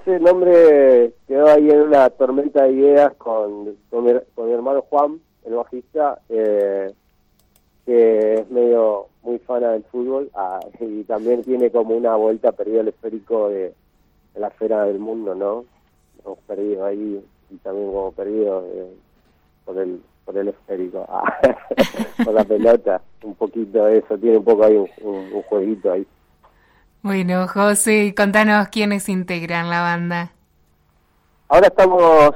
ese nombre quedó ahí en una tormenta de ideas con mi hermano Juan, el bajista, que es muy fana del fútbol, y también tiene como una vuelta perdido el esférico de la esfera del mundo, ¿no? Hemos perdido ahí, y también como perdido por el esférico, por la pelota, un poquito de eso, tiene un poco ahí un jueguito ahí. Bueno, José, contanos quiénes integran la banda. Ahora estamos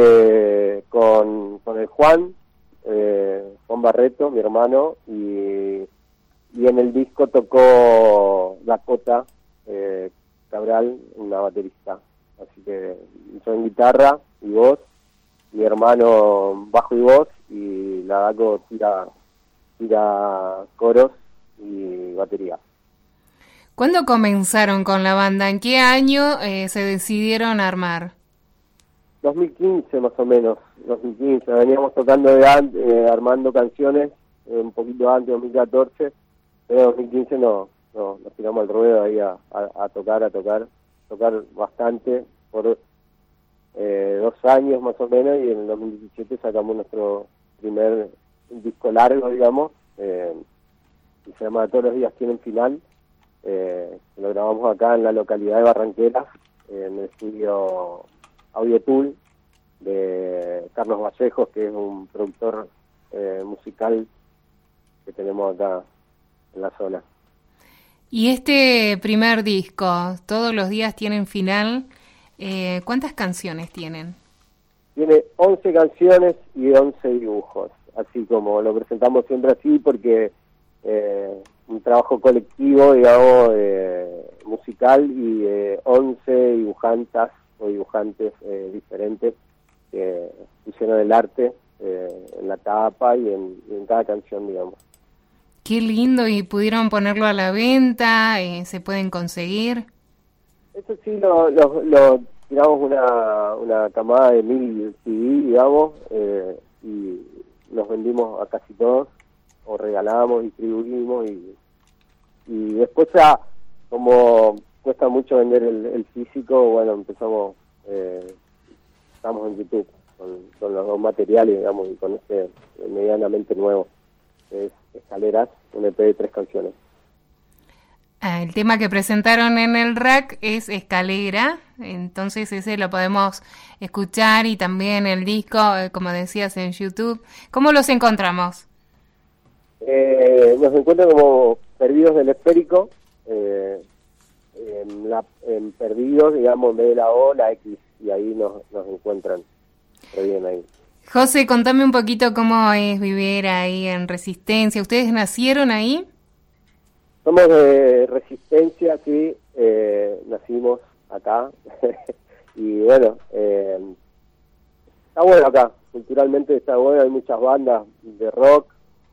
con el Juan Barreto, mi hermano, y en el disco tocó Dakota Cabral, una baterista. Así que yo en guitarra y voz, mi hermano bajo y voz, y la Daco tira coros y batería. ¿Cuándo comenzaron con la banda? ¿En qué año se decidieron armar? 2015 más o menos, 2015. Veníamos tocando armando canciones un poquito antes, 2014, pero en 2015 nos tiramos al ruedo ahí a tocar bastante por 2 años más o menos, y en el 2017 sacamos nuestro primer disco largo, digamos, y se llama Todos los días tienen final. Lo grabamos acá en la localidad de Barranqueras, en el estudio Audio Tool de Carlos Vallejos, que es un productor musical que tenemos acá en la zona. Y este primer disco, Todos los días tienen final, ¿cuántas canciones tienen? Tiene 11 canciones y 11 dibujos, así como lo presentamos siempre así, porque un trabajo colectivo, digamos, musical, y 11 dibujantas o dibujantes diferentes que pusieron el arte en la tapa y en cada canción, digamos. Qué lindo, y pudieron ponerlo a la venta, se pueden conseguir. Eso sí, lo tiramos una camada de 1000 CD, digamos, y los vendimos a casi todos, o regalamos, distribuimos, y después ya, como cuesta mucho vender el físico, bueno, estamos en YouTube con los dos materiales, digamos, y con este medianamente nuevo, que es Escaleras, un EP de 3 canciones. El tema que presentaron en el rack es Escalera, entonces ese lo podemos escuchar, y también el disco, como decías, en YouTube. ¿Cómo los encontramos? Nos encuentran como Perdidos del Esférico, en Perdidos, digamos, en vez de la O, la X, y ahí nos encuentran re bien ahí. José, contame un poquito cómo es vivir ahí en Resistencia. ¿Ustedes nacieron ahí? Somos de Resistencia, sí, nacimos acá, y bueno, está bueno acá, culturalmente está bueno, hay muchas bandas de rock,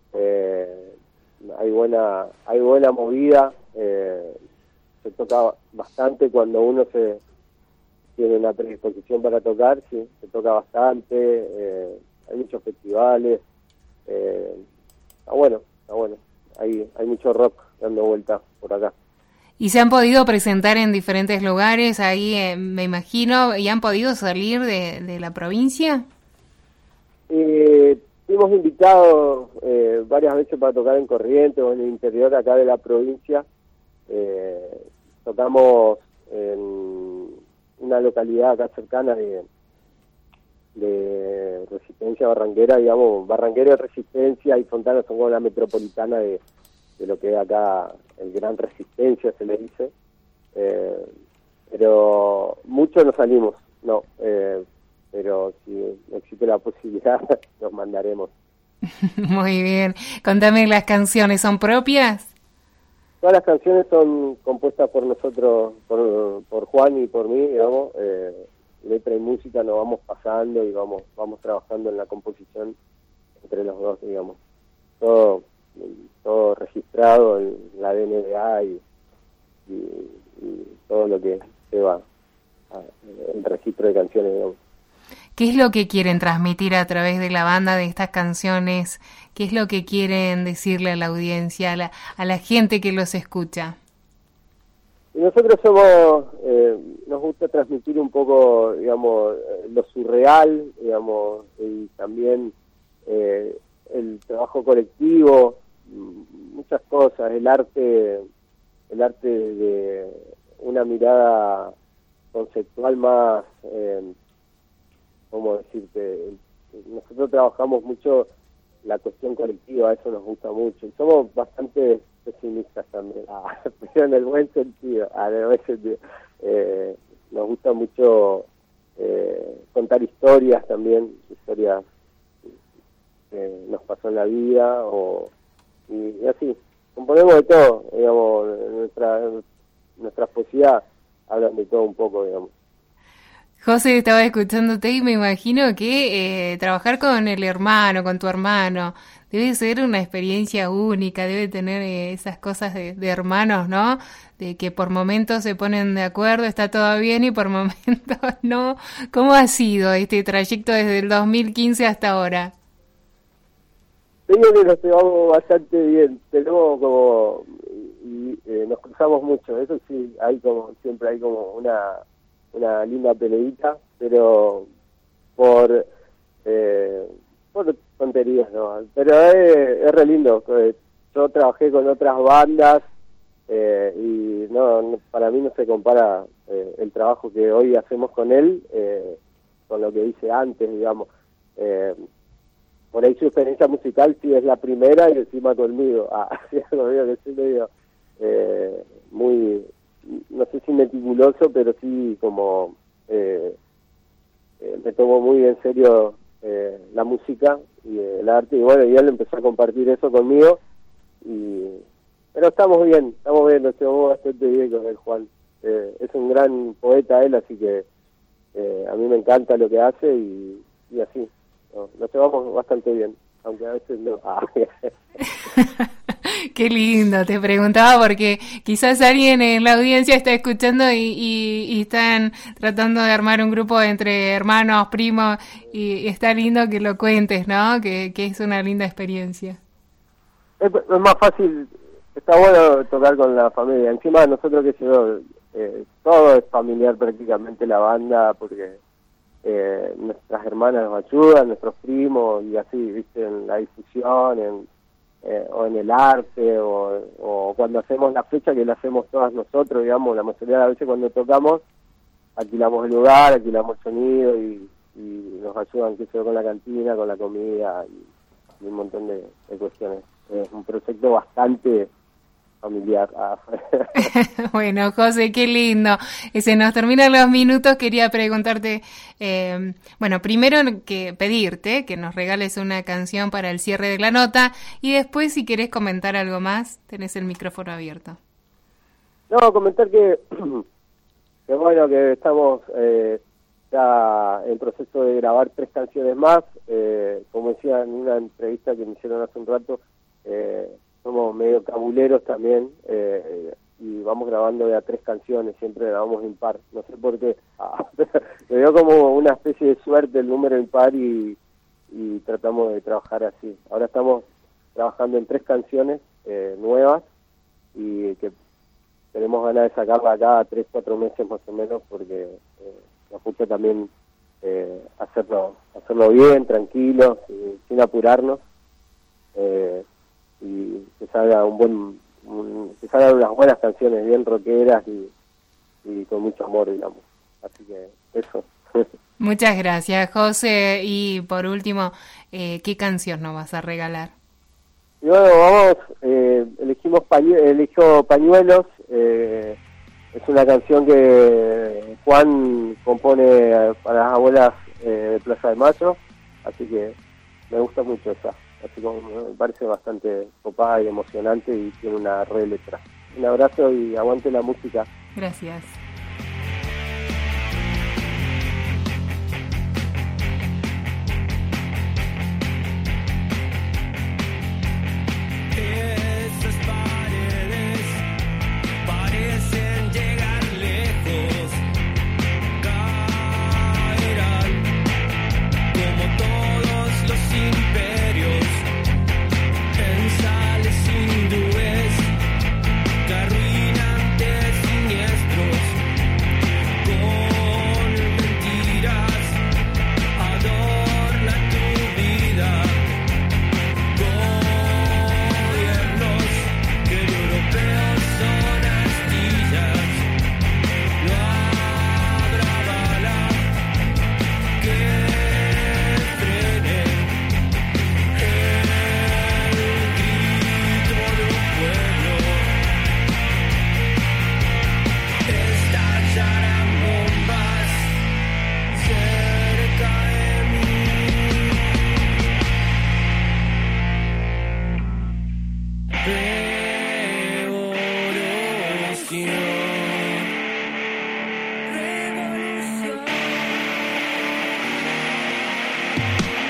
hay buena movida, se toca bastante cuando uno tiene una predisposición para tocar, sí, se toca bastante, hay muchos festivales, está bueno, hay mucho rock dando vuelta por acá. ¿Y se han podido presentar en diferentes lugares ahí, me imagino, y han podido salir de la provincia? Fuimos invitados varias veces para tocar en Corrientes o en el interior acá de la provincia. Tocamos en una localidad acá cercana de Resistencia, Barranquera, digamos, Barranquera, Resistencia y Fontana son como la metropolitana de lo que es acá el Gran Resistencia, se le dice. Pero muchos no salimos, no, pero si existe la posibilidad, nos mandaremos. Muy bien. Contame, ¿las canciones son propias? Todas las canciones son compuestas por nosotros, por Juan y por mí, digamos. Letra y música nos vamos pasando y vamos trabajando en la composición entre los dos, digamos. Todo registrado en la DNDA y todo lo que lleva el registro de canciones, digamos. ¿Qué es lo que quieren transmitir a través de la banda, de estas canciones? ¿Qué es lo que quieren decirle a la audiencia, a la gente que los escucha? Nosotros somos, nos gusta transmitir un poco, digamos, lo surreal, digamos, y también el trabajo colectivo, muchas cosas, el arte de una mirada conceptual más, ¿cómo decirte? Nosotros trabajamos mucho la cuestión colectiva, eso nos gusta mucho, y somos bastante pesimistas también, pero en el buen sentido, nos gusta mucho contar historias también, historias que nos pasó en la vida, y así, componemos de todo, digamos, nuestras poesías hablan de todo un poco, digamos. José, estaba escuchándote y me imagino que trabajar con el hermano, con tu hermano, debe ser una experiencia única, debe tener esas cosas de hermanos, ¿no? De que por momentos se ponen de acuerdo, está todo bien y por momentos no. ¿Cómo ha sido este trayecto desde el 2015 hasta ahora? Creo que nos llevamos bastante bien, tenemos como, nos cruzamos mucho, eso sí, siempre hay como una linda peleita, pero por tonterías, ¿no? Pero es re lindo. Yo trabajé con otras bandas y no, para mí no se compara el trabajo que hoy hacemos con él con lo que hice antes, digamos. Por ahí su experiencia musical sí es la primera y encima conmigo. Sí, conmigo que sí medio muy, no sé si meticuloso, pero sí como me tomo muy en serio la música y el arte, y bueno, y él empezó a compartir eso conmigo, pero estamos bien, nos llevamos bastante bien con él, Juan. Es un gran poeta él, así que a mí me encanta lo que hace y así, nos llevamos bastante bien, aunque a veces no. Qué lindo, te preguntaba porque quizás alguien en la audiencia está escuchando y están tratando de armar un grupo entre hermanos, primos, y está lindo que lo cuentes, ¿no? Que es una linda experiencia. Es más fácil, está bueno tocar con la familia. Encima nosotros, qué sé yo, todo es familiar prácticamente la banda, porque nuestras hermanas nos ayudan, nuestros primos, y así, viste, en la difusión, o en el arte, o cuando hacemos la fecha, que la hacemos todas nosotros, digamos, la mayoría de las veces cuando tocamos, alquilamos el lugar, alquilamos el sonido, y nos ayudan, qué sé yo, con la cantina, con la comida, y un montón de cuestiones. Es un proyecto bastante familiar. Bueno, José, qué lindo. Se nos terminan los minutos. Quería preguntarte, bueno, primero que pedirte que nos regales una canción para el cierre de la nota, y después, si querés comentar algo más, tenés el micrófono abierto. No, comentar que bueno, que estamos ya en proceso de grabar 3 canciones más. Como decía en una entrevista que me hicieron hace un rato, somos medio cabuleros también, y vamos grabando de a 3 canciones, siempre grabamos impar, no sé por qué, me dio como una especie de suerte el número impar, y tratamos de trabajar así. Ahora estamos trabajando en 3 canciones nuevas, y que tenemos ganas de sacarla cada 3-4 meses más o menos, porque nos gusta también hacerlo bien, tranquilos, sin apurarnos, y que salga que salgan unas buenas canciones bien rockeras y con mucho amor, digamos. Así que eso. Muchas gracias, José. Y por último, ¿qué canción nos vas a regalar? Y bueno, vamos, elijo Pañuelos. Es una canción que Juan compone para las abuelas de Plaza de Mayo, así que me gusta mucho esa. Así como me parece bastante copada y emocionante, y tiene una re letra. Un abrazo y aguante la música. Gracias. Sales hindúes que arruinan de siniestro.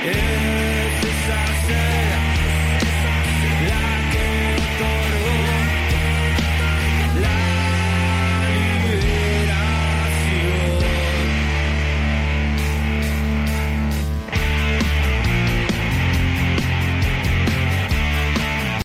It's just I said